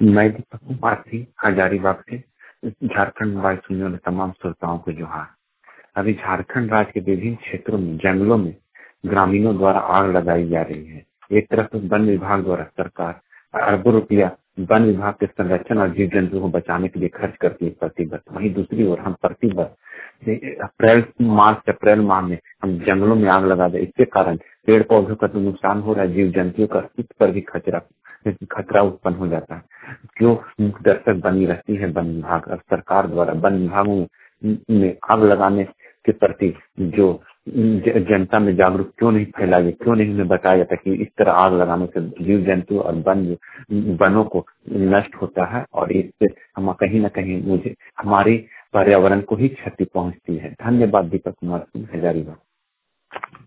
मैं दीपक कुमार सिंह हजारीबाग से झारखंड राज्य सुनने वाले तमाम श्रोताओं को जोहार। अभी झारखंड राज्य के विभिन्न क्षेत्रों में जंगलों में ग्रामीणों द्वारा आग लगाई जा रही है। एक तरफ तो वन विभाग द्वारा सरकार अरबों रुपया वन विभाग के संरक्षण और जीव जंतुओं को बचाने के लिए खर्च करती है प्रतिवर्ष, वहीं दूसरी ओर हम प्रतिवर्ष अप्रैल माह में हम जंगलों में आग लगा दे। इसके कारण पेड़ पौधों का तो नुकसान हो रहा है, जीव जंतुओं का अस्तित्व पर भी खतरा उत्पन्न हो जाता है। क्यों मुख्य दर्शक बनी रहती है वन विभाग और सरकार द्वारा वन विभागों में आग लगाने के प्रति जो जनता में जागरूक क्यों नहीं फैलाई, क्यों नहीं उन्हें बताया जाता कि इस तरह आग लगाने से जीव जंतु और वनों को नष्ट होता है और इससे हम कहीं न कहीं मुझे हमारे पर्यावरण को ही क्षति पहुंचती है। धन्यवाद। दीपक कुमार सिंह हजारीबाग।